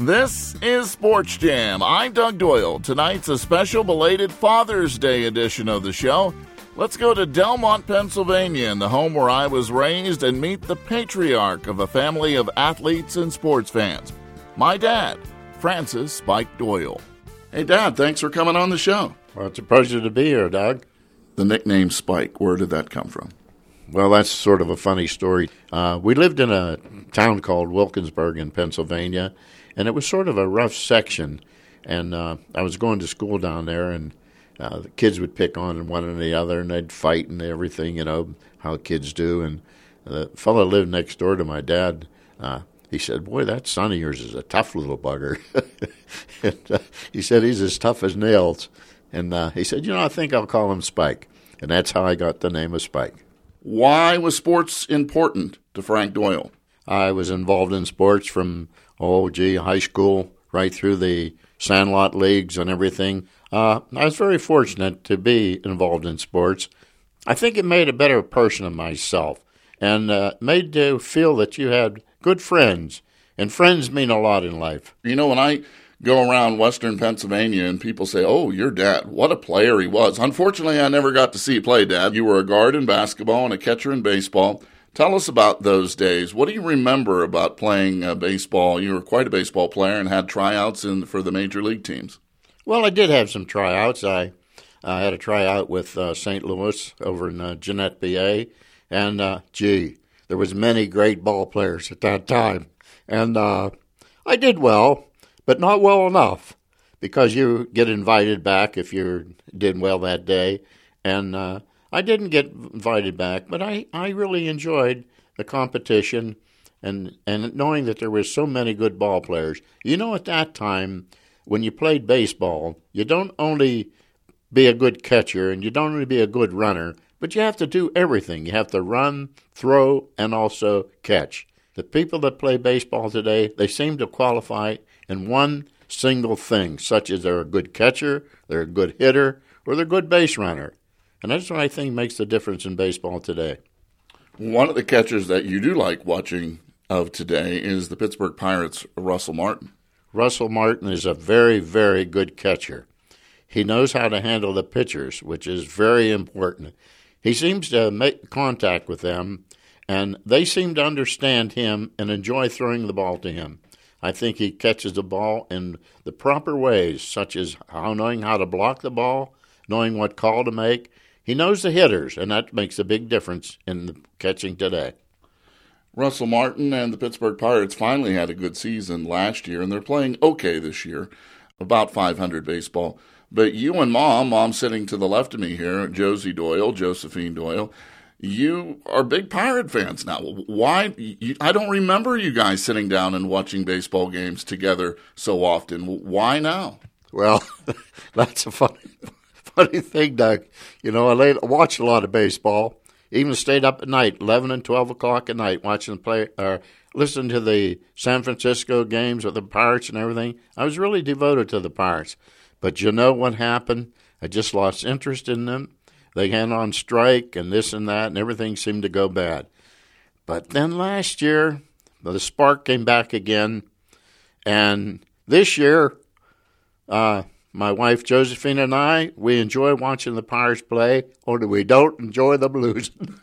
This is Sports Jam. I'm Doug Doyle. Tonight's a special belated Father's Day edition of the show. Let's go to Delmont, Pennsylvania, the home where I was raised, and meet the patriarch of a family of athletes and sports fans. My dad, Francis Spike Doyle. Hey, Dad, thanks for coming on the show. Well, it's a pleasure to be here, Doug. The nickname Spike, where did that come from? Well, that's sort of a funny story. We lived in a town called Wilkinsburg in Pennsylvania, and it was sort of a rough section. And I was going to school down there, and the kids would pick on one and the other, and they'd fight and everything, how kids do. And the fellow lived next door to my dad. He said, "Boy, that son of yours is a tough little bugger." And, he said he's as tough as nails. And he said, I think I'll call him Spike. And that's how I got the name of Spike. Why was sports important to Frank Doyle? I was involved in sports from, high school right through the Sandlot leagues and everything. I was very fortunate to be involved in sports. I think it made a better person of myself and made you feel that you had good friends. And friends mean a lot in life. When I go around Western Pennsylvania and people say, "Oh, your dad, what a player he was." Unfortunately, I never got to see you play, Dad. You were a guard in basketball and a catcher in baseball. Tell us about those days. What do you remember about playing baseball? You were quite a baseball player and had tryouts for the major league teams. Well, I did have some tryouts. I had a tryout with St. Louis over in Jeanette, PA. And, there was many great ball players at that time. And I did well, but not well enough, because you get invited back if you did well that day. And I didn't get invited back, but I really enjoyed the competition and knowing that there were so many good ball players. At that time, when you played baseball, you don't only be a good catcher and you don't only be a good runner, but you have to do everything. You have to run, throw, and also catch. The people that play baseball today, they seem to qualify in one single thing, such as they're a good catcher, they're a good hitter, or they're a good base runner. And that's what I think makes the difference in baseball today. One of the catchers that you do like watching of today is the Pittsburgh Pirates' Russell Martin. Russell Martin is a very, very good catcher. He knows how to handle the pitchers, which is very important. He seems to make contact with them, and they seem to understand him and enjoy throwing the ball to him. I think he catches the ball in the proper ways, such as knowing how to block the ball, knowing what call to make. He knows the hitters, and that makes a big difference in the catching today. Russell Martin and the Pittsburgh Pirates finally had a good season last year, and they're playing okay this year, about .500 baseball. But you and Mom sitting to the left of me here, Josephine Doyle, you are big Pirate fans now. Why? I don't remember you guys sitting down and watching baseball games together so often. Why now? Well, that's a funny thing, Doug. I watched a lot of baseball. Even stayed up at night, 11 and 12 o'clock at night, watching listening to the San Francisco games with the Pirates and everything. I was really devoted to the Pirates. But you know what happened? I just lost interest in them. They went on strike and this and that, and everything seemed to go bad. But then last year, the spark came back again. And this year, my wife Josephine and I, we enjoy watching the Pirates play, only we don't enjoy them losing.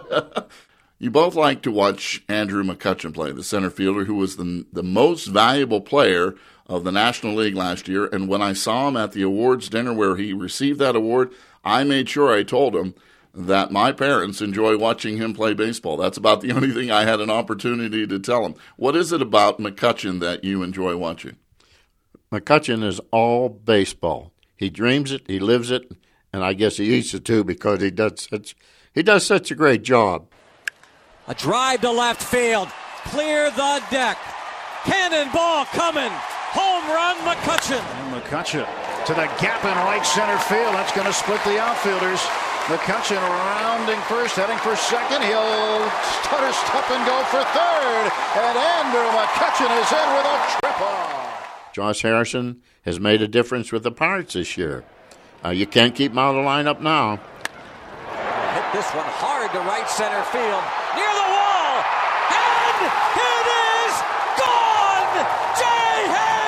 You both like to watch Andrew McCutchen play, the center fielder who was the most valuable player of the National League last year. And when I saw him at the awards dinner where he received that award, I made sure I told him that my parents enjoy watching him play baseball. That's about the only thing I had an opportunity to tell him. What is it about McCutchen that you enjoy watching? McCutchen is all baseball. He dreams it, he lives it, and I guess he eats it too because he does such a great job. A drive to left field. Clear the deck. Cannonball coming. Home run, McCutchen. And McCutchen to the gap in right center field. That's going to split the outfielders. McCutchen rounding first, heading for second. He'll stutter step and go for third. And Andrew McCutchen is in with a triple. Josh Harrison has made a difference with the Pirates this year. You can't keep him out of the lineup now. Hit this one hard to right center field. Near the wall. And it is gone! Jay Harrison!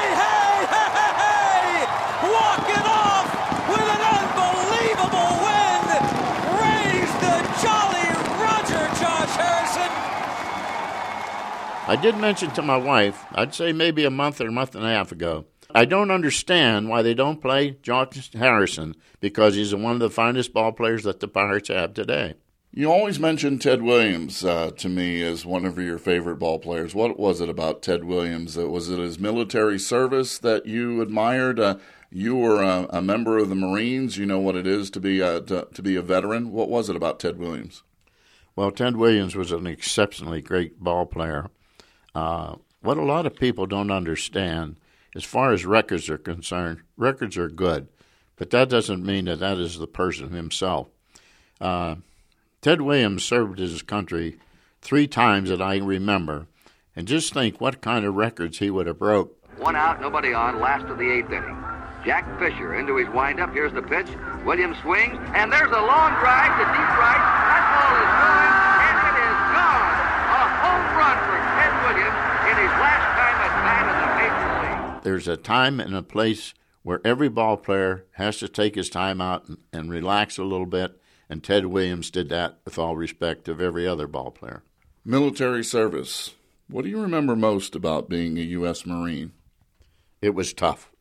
I did mention to my wife, I'd say maybe a month or a month and a half ago, I don't understand why they don't play Josh Harrison, because he's one of the finest ball players that the Pirates have today. You always mention Ted Williams to me as one of your favorite ball players. What was it about Ted Williams? Was it his military service that you admired? You were a member of the Marines. You know what it is to be a veteran. What was it about Ted Williams? Well, Ted Williams was an exceptionally great ball player. What a lot of people don't understand, as far as records are concerned, records are good, but that doesn't mean that that is the person himself. Ted Williams served his country 3 times that I remember, and just think what kind of records he would have broke. 1 out, nobody on, last of the 8th inning. Jack Fisher into his windup. Here's the pitch. Williams swings, and there's a long drive to deep right. That ball is going, and it is gone. A home run for Ted Williams in his last time at bat in the Major League. There's a time and a place where every ball player has to take his time out and relax a little bit, and Ted Williams did that with all respect of every other ball player. Military service. What do you remember most about being a U.S. Marine? It was tough.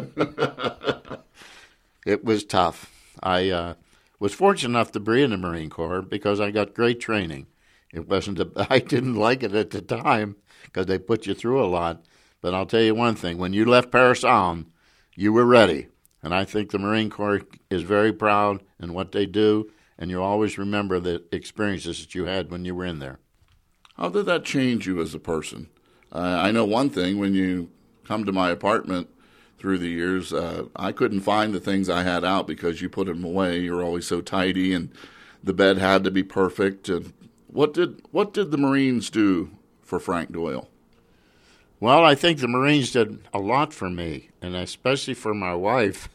It was tough. I was fortunate enough to be in the Marine Corps because I got great training. I didn't like it at the time because they put you through a lot. But I'll tell you one thing. When you left Paris Island, you were ready. And I think the Marine Corps is very proud in what they do, and you always remember the experiences that you had when you were in there. How did that change you as a person? I know one thing, when you come to my apartment through the years, I couldn't find the things I had out because you put them away. You're always so tidy, and the bed had to be perfect. And what did the Marines do for Frank Doyle? Well, I think the Marines did a lot for me, and especially for my wife.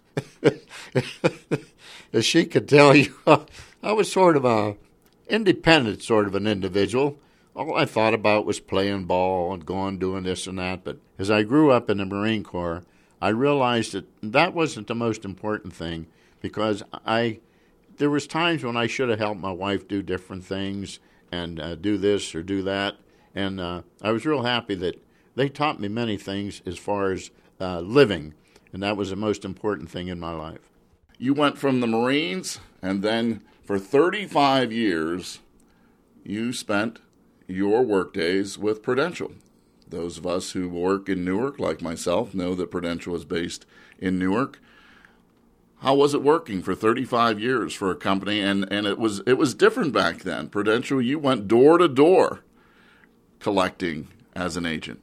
As she could tell you, I was sort of a independent sort of an individual. All I thought about was playing ball and going doing this and that. But as I grew up in the Marine Corps, I realized that wasn't the most important thing, because there was times when I should have helped my wife do different things and do this or do that. And I was real happy that they taught me many things as far as living, and that was the most important thing in my life. You went from the Marines, and then for 35 years, you spent your work days with Prudential. Those of us who work in Newark, like myself, know that Prudential is based in Newark. How was it working for 35 years for a company? And it was different back then. Prudential, you went door to door collecting as an agent.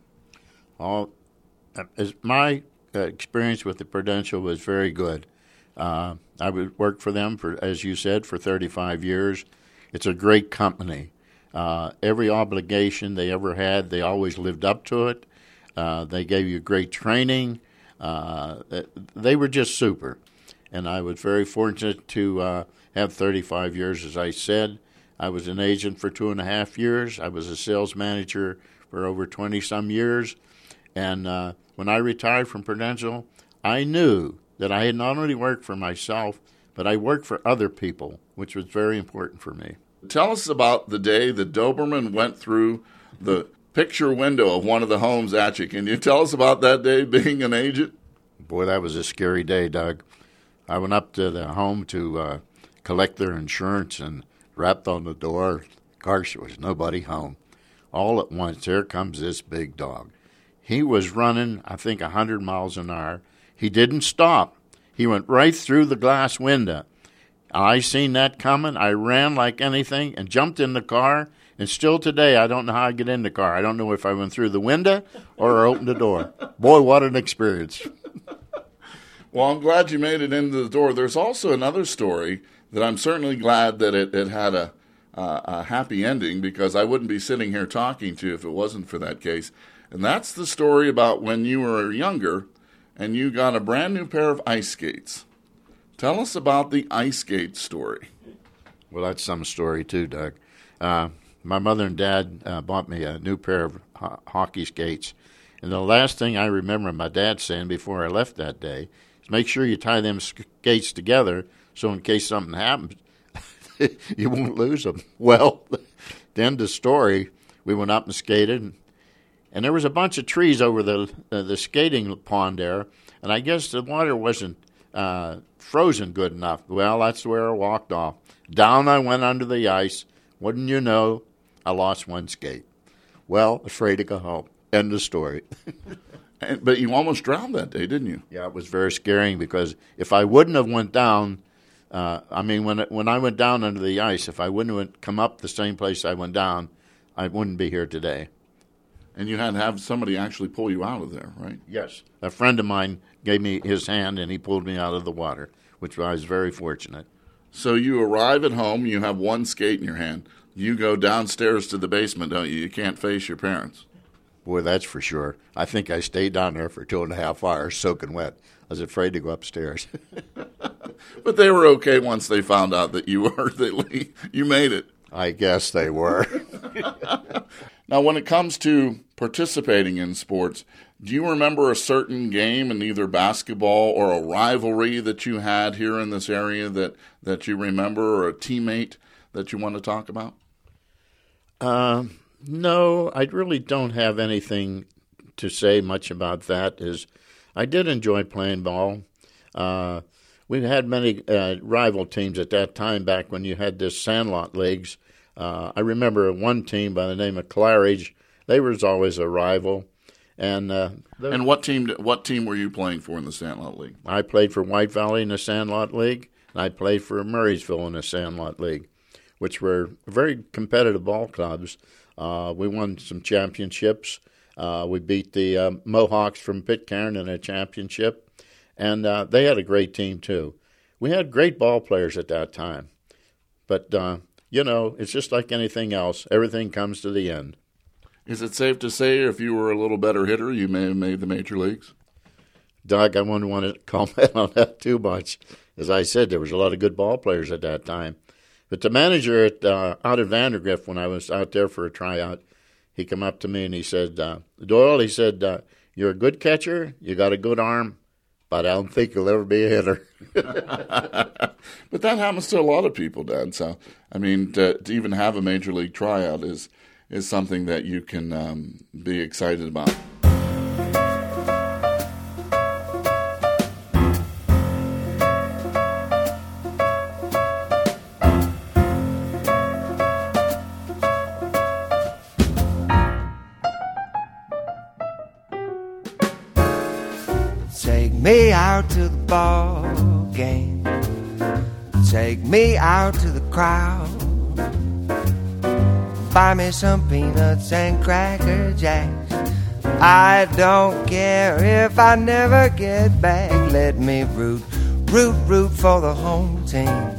My experience with the Prudential was very good. I worked for them, as you said, for 35 years. It's a great company. Every obligation they ever had, they always lived up to it. They gave you great training. They were just super. And I was very fortunate to have 35 years, as I said. I was an agent for 2.5 years. I was a sales manager for over 20-some years. And when I retired from Prudential, I knew that I had not only worked for myself, but I worked for other people, which was very important for me. Tell us about the day that Doberman went through the picture window of one of the homes at you. Can you tell us about that day being an agent? Boy, that was a scary day, Doug. I went up to the home to collect their insurance and rapped on the door. Gosh, there was nobody home. All at once, there comes this big dog. He was running, I think, 100 miles an hour. He didn't stop. He went right through the glass window. I seen that coming. I ran like anything and jumped in the car. And still today, I don't know how I get in the car. I don't know if I went through the window or opened the door. Boy, what an experience. Well, I'm glad you made it into the door. There's also another story that I'm certainly glad that it had a happy ending, because I wouldn't be sitting here talking to you if it wasn't for that case. And that's the story about when you were younger and you got a brand new pair of ice skates. Tell us about the ice skate story. Well, that's some story too, Doug. My mother and dad bought me a new pair of hockey skates. And the last thing I remember my dad saying before I left that day is, make sure you tie them skates together so in case something happens, you won't lose them. Well, the end of the story, we went up and skated. And there was a bunch of trees over the skating pond there, and I guess the water wasn't frozen good enough. Well, that's where I walked off. Down I went under the ice. Wouldn't you know, I lost one skate. Well, afraid to go home. End of story. But you almost drowned that day, didn't you? Yeah, it was very scaring because if I wouldn't have went down, when I went down under the ice, if I wouldn't have come up the same place I went down, I wouldn't be here today. And you had to have somebody actually pull you out of there, right? Yes. A friend of mine gave me his hand, and he pulled me out of the water, which I was very fortunate. So you arrive at home, you have one skate in your hand. You go downstairs to the basement, don't you? You can't face your parents. Boy, that's for sure. I think I stayed down there for 2.5 hours soaking wet. I was afraid to go upstairs. But they were okay once they found out that you made it. I guess they were. Now, when it comes to participating in sports, do you remember a certain game in either basketball or a rivalry that you had here in this area that you remember, or a teammate that you want to talk about? No, I really don't have anything to say much about that. I did enjoy playing ball. We had many rival teams at that time back when you had this Sandlot leagues. I remember one team by the name of Claridge. They was always a rival. And what team were you playing for in the Sandlot League? I played for White Valley in the Sandlot League, and I played for Murraysville in the Sandlot League, which were very competitive ball clubs. We won some championships. We beat the Mohawks from Pitcairn in a championship, and they had a great team too. We had great ball players at that time, but it's just like anything else. Everything comes to the end. Is it safe to say if you were a little better hitter, you may have made the major leagues? Doug, I wouldn't want to comment on that too much. As I said, there was a lot of good ball players at that time. But the manager out at Vandergrift, when I was out there for a tryout, he came up to me and he said, Doyle, he said, you're a good catcher, you got a good arm, but I don't think you'll ever be a hitter. But that happens to a lot of people, Dad. So, I mean, to even have a major league tryout is something that you can be excited about. Take me out to the ball game. Take me out to the crowd. Buy me some peanuts and Cracker Jacks. I don't care if I never get back. Let me root for the home team.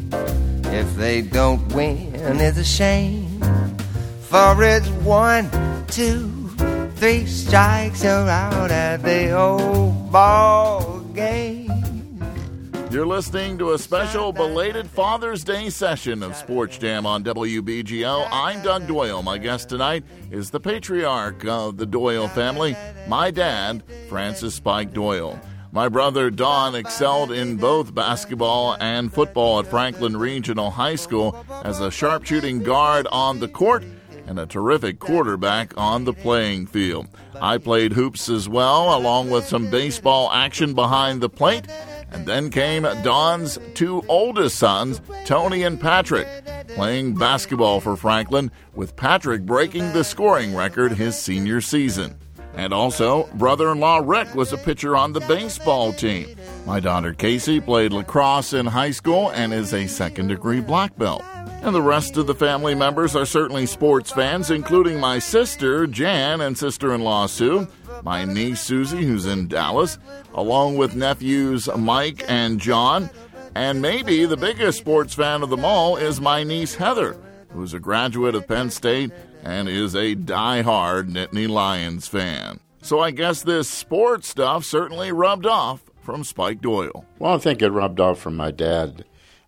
If they don't win, it's a shame. For it's 1, 2, 3 strikes, you're out at the old ball game. You're listening to a special belated Father's Day session of Sports Jam on WBGO. I'm Doug Doyle. My guest tonight is the patriarch of the Doyle family, my dad, Francis Spike Doyle. My brother Don excelled in both basketball and football at Franklin Regional High School as a sharpshooting guard on the court and a terrific quarterback on the playing field. I played hoops as well, along with some baseball action behind the plate. And then came Don's 2 oldest sons, Tony and Patrick, playing basketball for Franklin, with Patrick breaking the scoring record his senior season. And also, brother-in-law Rick was a pitcher on the baseball team. My daughter Casey played lacrosse in high school and is a second-degree black belt. And the rest of the family members are certainly sports fans, including my sister, Jan, and sister-in-law, Sue, my niece, Susie, who's in Dallas, along with nephews Mike and John. And maybe the biggest sports fan of them all is my niece, Heather, who's a graduate of Penn State and is a die-hard Nittany Lions fan. So I guess this sports stuff certainly rubbed off from Spike Doyle. Well, I think it rubbed off from my dad.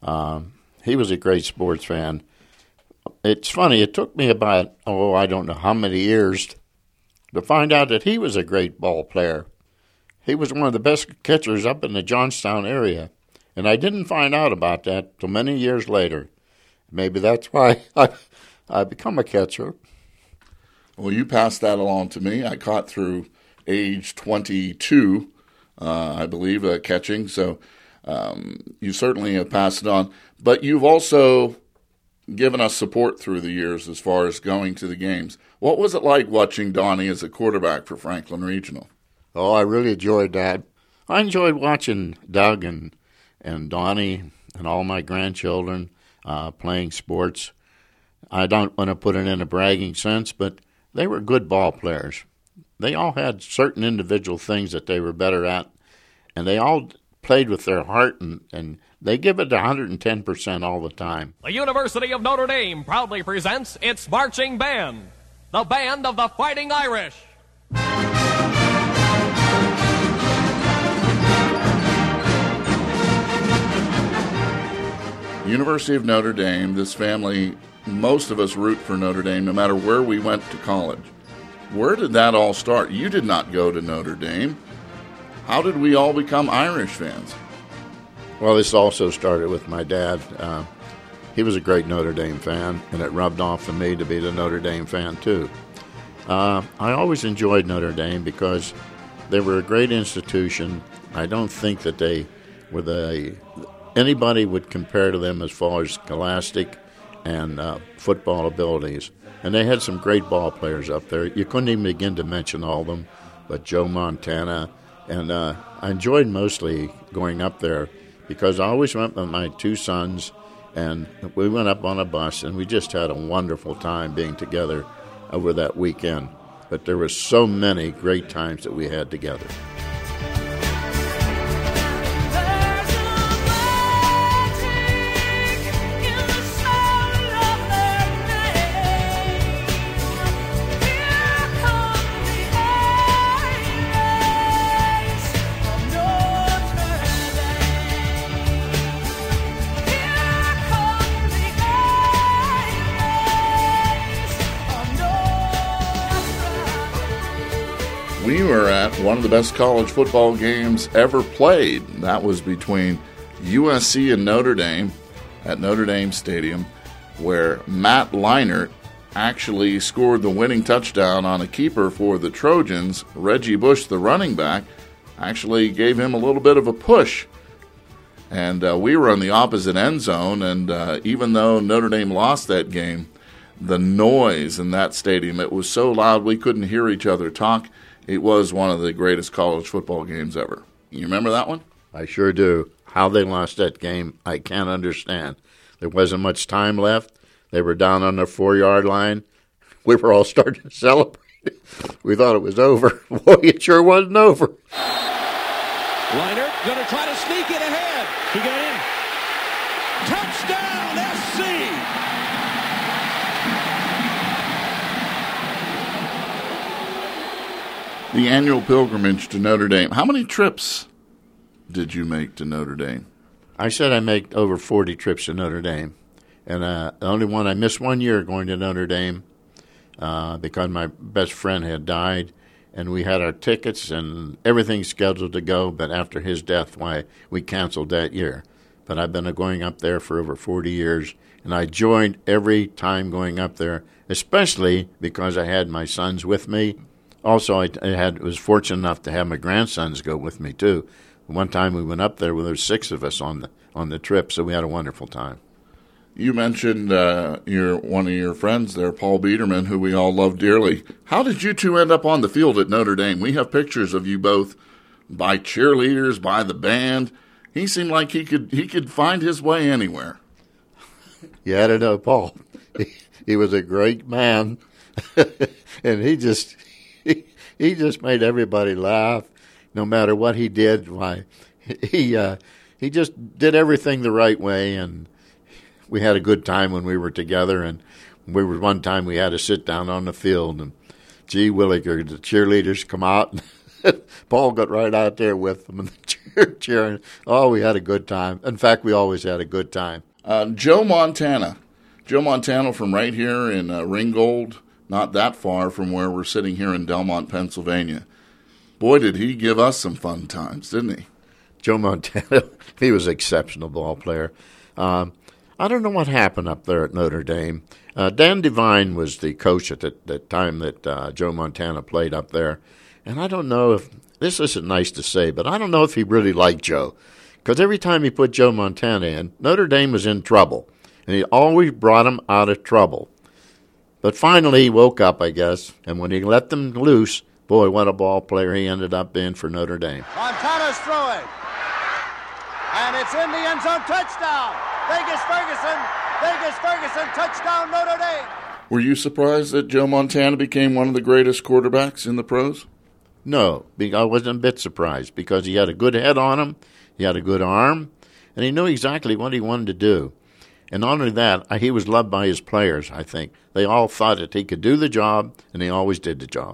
He was a great sports fan. It's funny, it took me about, I don't know how many years to find out that he was a great ball player. He was one of the best catchers up in the Johnstown area, and I didn't find out about that till many years later. Maybe that's why I become a catcher. Well, you passed that along to me. I caught through age 22, I believe, catching. So you certainly have passed it on. But you've also given us support through the years as far as going to the games. What was it like watching Donnie as a quarterback for Franklin Regional? Oh, I really enjoyed that. I enjoyed watching Doug and Donnie and all my grandchildren playing sports. I don't want to put it in a bragging sense, but they were good ball players. They all had certain individual things that they were better at, and they all played with their heart, and they give it 110% all the time. The University of Notre Dame proudly presents its marching band, the Band of the Fighting Irish. University of Notre Dame, this family, most of us root for Notre Dame no matter where we went to college. Where did that all start? You did not go to Notre Dame. How did we all become Irish fans? Well, this also started with my dad. He was a great Notre Dame fan, and it rubbed off on me to be the Notre Dame fan, too. I always enjoyed Notre Dame because they were a great institution. I don't think that they were anybody would compare to them as far as scholastic and football abilities. And they had some great ball players up there. You couldn't even begin to mention all of them, but Joe Montana. And I enjoyed mostly going up there because I always went with my two sons, and we went up on a bus, and we just had a wonderful time being together over that weekend. But there were so many great times that we had together. We were at one of the best college football games ever played. That was between USC and Notre Dame at Notre Dame Stadium, where Matt Leinart actually scored the winning touchdown on a keeper for the Trojans. Reggie Bush, the running back, actually gave him a little bit of a push. And we were on the opposite end zone, and even though Notre Dame lost that game, the noise in that stadium, it was so loud we couldn't hear each other talk. It was one of the greatest college football games ever. You remember that one? I sure do. How they lost that game, I can't understand. There wasn't much time left. They were down on the 4-yard line. We were all starting to celebrate. We thought it was over. Boy, it sure wasn't over. Leinart going to try to sneak it ahead. He got in. Touchdown, SC! The annual pilgrimage to Notre Dame. How many trips did you make to Notre Dame? I said I made over 40 trips to Notre Dame. And the only one I missed 1 year going to Notre Dame because my best friend had died. And we had our tickets and everything scheduled to go. But after his death, we canceled that year. But I've been going up there for over 40 years. And I joined every time going up there, especially because I had my sons with me. Also, I was fortunate enough to have my grandsons go with me, too. One time we went up there, there were 6 of us on the trip, so we had a wonderful time. You mentioned one of your friends there, Paul Biederman, who we all love dearly. How did you two end up on the field at Notre Dame? We have pictures of you both by cheerleaders, by the band. He seemed like he could find his way anywhere. You had to know Paul. He was a great man, and he just made everybody laugh, no matter what he did. He just did everything the right way, and we had a good time when we were together. And one time we had to sit down on the field, and gee williger, the cheerleaders come out, and Paul got right out there with them and cheering. Oh, we had a good time. In fact, we always had a good time. Joe Montana from right here in Ringgold, not that far from where we're sitting here in Delmont, Pennsylvania. Boy, did he give us some fun times, didn't he? Joe Montana, he was an exceptional ball player. I don't know what happened up there at Notre Dame. Dan Devine was the coach at the time that Joe Montana played up there. And I don't know if, this isn't nice to say, but I don't know if he really liked Joe. Because every time he put Joe Montana in, Notre Dame was in trouble. And he always brought him out of trouble. But finally he woke up, I guess. And when he let them loose, boy, what a ball player he ended up being for Notre Dame. Montana's throwing. And it's in the end zone, touchdown. Vegas Ferguson, touchdown Notre Dame. Were you surprised that Joe Montana became one of the greatest quarterbacks in the pros? No, I wasn't a bit surprised because he had a good head on him, he had a good arm, and he knew exactly what he wanted to do. And not only that, he was loved by his players, I think. They all thought that he could do the job, and he always did the job.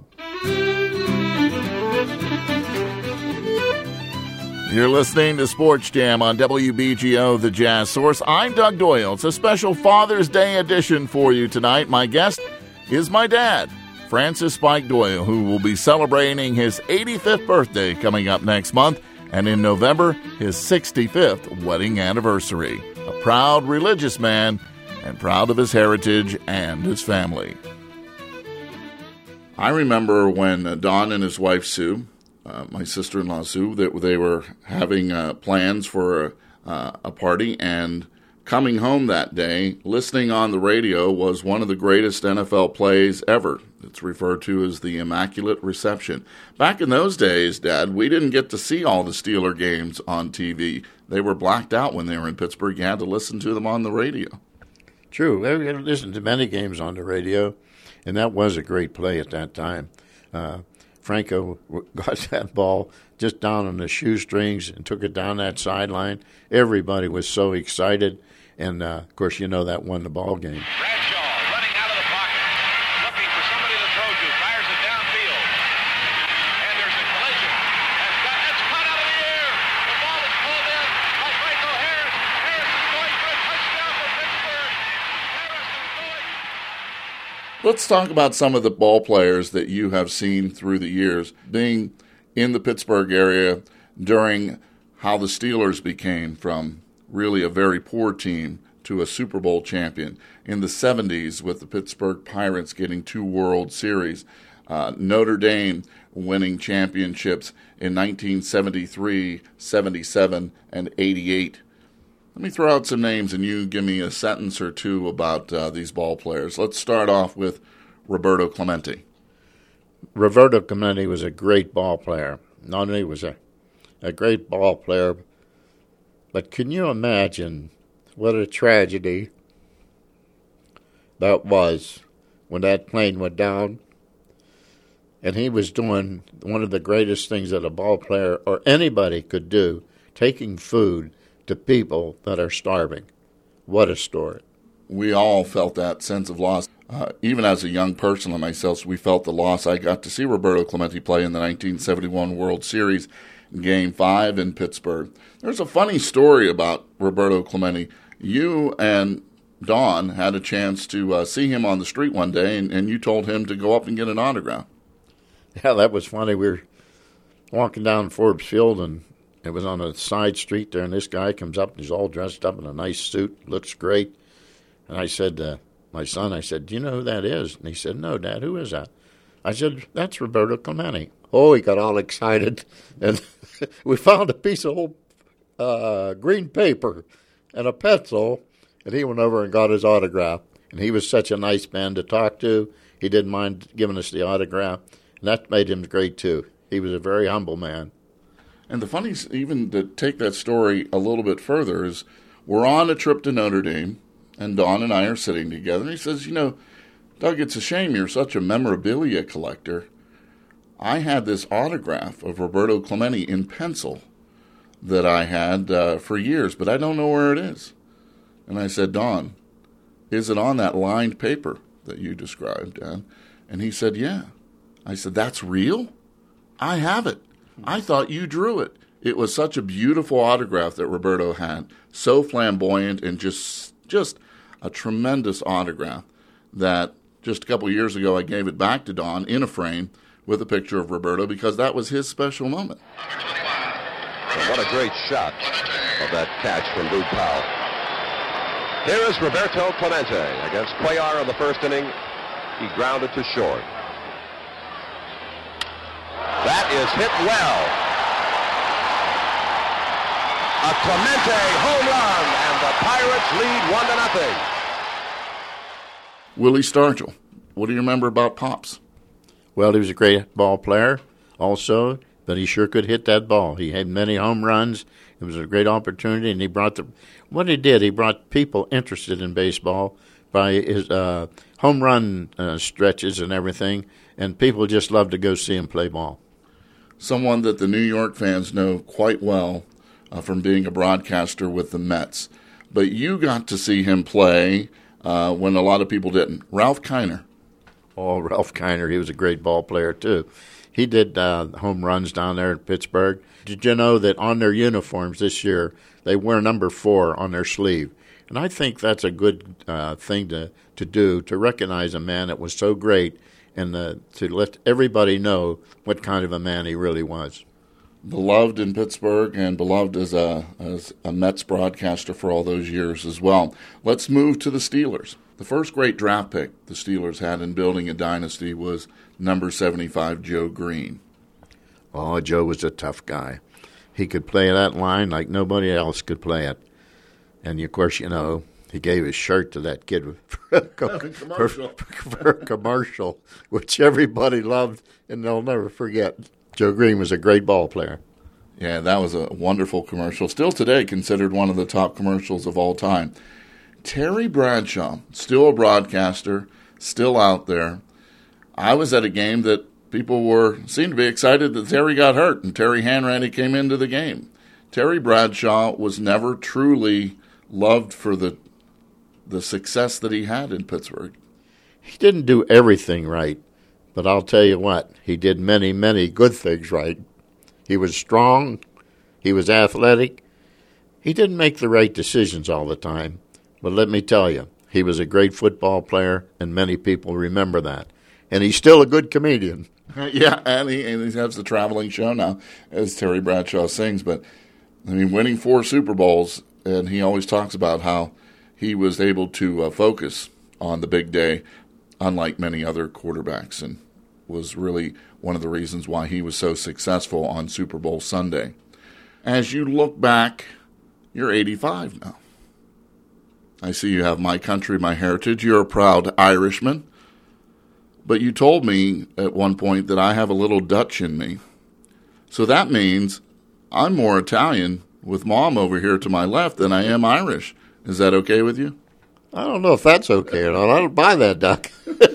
You're listening to Sports Jam on WBGO, The Jazz Source. I'm Doug Doyle. It's a special Father's Day edition for you tonight. My guest is my dad, Francis Spike Doyle, who will be celebrating his 85th birthday coming up next month, and in November, his 65th wedding anniversary. A proud religious man and proud of his heritage and his family. I remember when Don and his wife Sue, my sister-in-law Sue, that they were having plans for a party, and coming home that day, listening on the radio was one of the greatest NFL plays ever. It's referred to as the Immaculate Reception. Back in those days, Dad, we didn't get to see all the Steeler games on TV. They were blacked out when they were in Pittsburgh. You had to listen to them on the radio. True. We listened to many games on the radio, and that was a great play at that time. Franco got that ball just down on the shoestrings and took it down that sideline. Everybody was so excited, and, of course, you know that won the ball game. Bradshaw running out of the pocket, looking for somebody to throw to, fires it downfield. And there's a collision. It's caught out of the air. The ball is pulled in by Franco Harris. Harris is going for a touchdown for Pittsburgh. Harris is going. Let's talk about some of the ball players that you have seen through the years, being in the Pittsburgh area during how the Steelers became from really a very poor team to a Super Bowl champion. In the 70s with the Pittsburgh Pirates getting 2 World Series. Notre Dame winning championships in 1973, 77, and 88. Let me throw out some names and you give me a sentence or two about these ball players. Let's start off with Roberto Clemente. Roberto Clemente was a great ball player. Not only was a great ball player, but can you imagine what a tragedy that was when that plane went down? And he was doing one of the greatest things that a ball player or anybody could do, taking food to people that are starving. What a story. We all felt that sense of loss. Even as a young person like myself, we felt the loss. I got to see Roberto Clemente play in the 1971 World Series, Game 5 in Pittsburgh. There's a funny story about Roberto Clemente. You and Don had a chance to see him on the street one day, and you told him to go up and get an autograph. Yeah, that was funny. We were walking down Forbes Field, and it was on a side street there, and this guy comes up, and he's all dressed up in a nice suit, looks great. And I said to my son, I said, do you know who that is? And he said, no, Dad, who is that? I said, that's Roberto Clemente. Oh, he got all excited. And we found a piece of old green paper and a pencil, and he went over and got his autograph. And he was such a nice man to talk to. He didn't mind giving us the autograph, and that made him great, too. He was a very humble man. And the funny, even to take that story a little bit further, is we're on a trip to Notre Dame, and Don and I are sitting together, and he says, you know, Doug, it's a shame you're such a memorabilia collector. I had this autograph of Roberto Clemente in pencil that I had for years, but I don't know where it is. And I said, Don, is it on that lined paper that you described, Dad? And he said, yeah. I said, that's real? I have it. I thought you drew it. It was such a beautiful autograph that Roberto had, so flamboyant and just a tremendous autograph that just a couple of years ago I gave it back to Don in a frame with a picture of Roberto because that was his special moment. And what a great shot of that catch from Lou Powell. Here is Roberto Clemente against Cuellar in the first inning. He grounded to short. That is hit well. A Clemente home run, and the Pirates lead 1-0. Willie Stargell, what do you remember about Pops? Well, he was a great ball player also, but he sure could hit that ball. He had many home runs. It was a great opportunity, and he brought he brought people interested in baseball by his home run stretches and everything, and people just loved to go see him play ball. Someone that the New York fans know quite well from being a broadcaster with the Mets. But you got to see him play when a lot of people didn't. Ralph Kiner. Oh, Ralph Kiner, he was a great ball player, too. He did home runs down there in Pittsburgh. Did you know that on their uniforms this year, they wear number 4 on their sleeve? And I think that's a good thing to do, to recognize a man that was so great and to let everybody know what kind of a man he really was. Beloved in Pittsburgh and beloved as a Mets broadcaster for all those years as well. Let's move to the Steelers. The first great draft pick the Steelers had in building a dynasty was number 75, Joe Green. Oh, Joe was a tough guy. He could play that line like nobody else could play it. And, of course, you know, he gave his shirt to that kid for a commercial, which everybody loved, and they'll never forget. Joe Green was a great ball player. Yeah, that was a wonderful commercial. Still today considered one of the top commercials of all time. Terry Bradshaw, still a broadcaster, still out there. I was at a game that people seemed to be excited that Terry got hurt, and Terry Hanratty came into the game. Terry Bradshaw was never truly loved for the success that he had in Pittsburgh. He didn't do everything right, but I'll tell you what, he did many, many good things right. He was strong. He was athletic. He didn't make the right decisions all the time, but let me tell you, he was a great football player, and many people remember that. And he's still a good comedian. Yeah, and he has the traveling show now, as Terry Bradshaw sings. But, I mean, winning 4 Super Bowls, and he always talks about how he was able to focus on the big day, unlike many other quarterbacks, and was really one of the reasons why he was so successful on Super Bowl Sunday. As you look back, you're 85 now. I see you have My Country, My Heritage. You're a proud Irishman. But you told me at one point that I have a little Dutch in me. So that means I'm more Italian with Mom over here to my left than I am Irish. Is that okay with you? I don't know if that's okay or not. I don't buy that, Doc.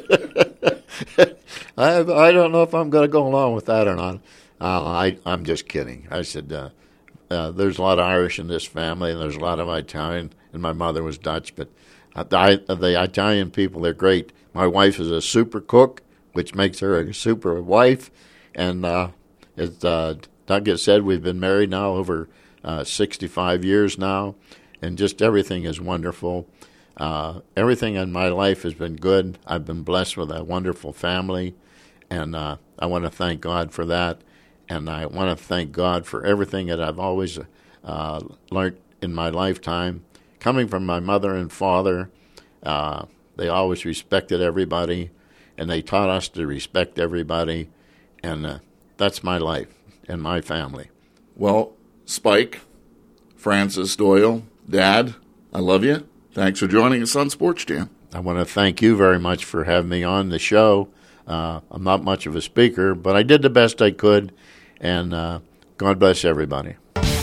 I don't know if I'm going to go along with that or not. I'm just kidding. I said, there's a lot of Irish in this family, and there's a lot of Italian, and my mother was Dutch. But the Italian people, they're great. My wife is a super cook, which makes her a super wife. And as Doug has said, we've been married now over 65 years now, and just everything is wonderful. Everything in my life has been good. I've been blessed with a wonderful family, and I want to thank God for that. And I want to thank God for everything that I've always learned in my lifetime. Coming from my mother and father, they always respected everybody, and they taught us to respect everybody, and that's my life and my family. Well, Spike, Francis Doyle, Dad, I love you. Thanks for joining us on Sports Jam. I want to thank you very much for having me on the show. I'm not much of a speaker, but I did the best I could, and God bless everybody.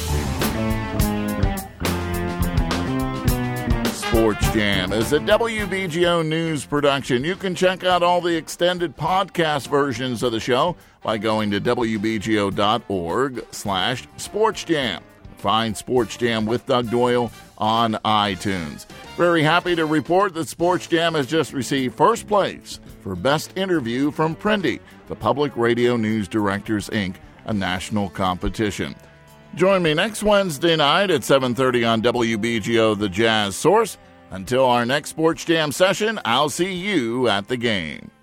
Sports Jam is a WBGO News production. You can check out all the extended podcast versions of the show by going to wbgo.org/sportsjam. Find Sports Jam with Doug Doyle on iTunes. Very happy to report that Sports Jam has just received first place for Best Interview from Prindy, the Public Radio News Directors, Inc., a national competition. Join me next Wednesday night at 7:30 on WBGO The Jazz Source. Until our next Sports Jam session, I'll see you at the game.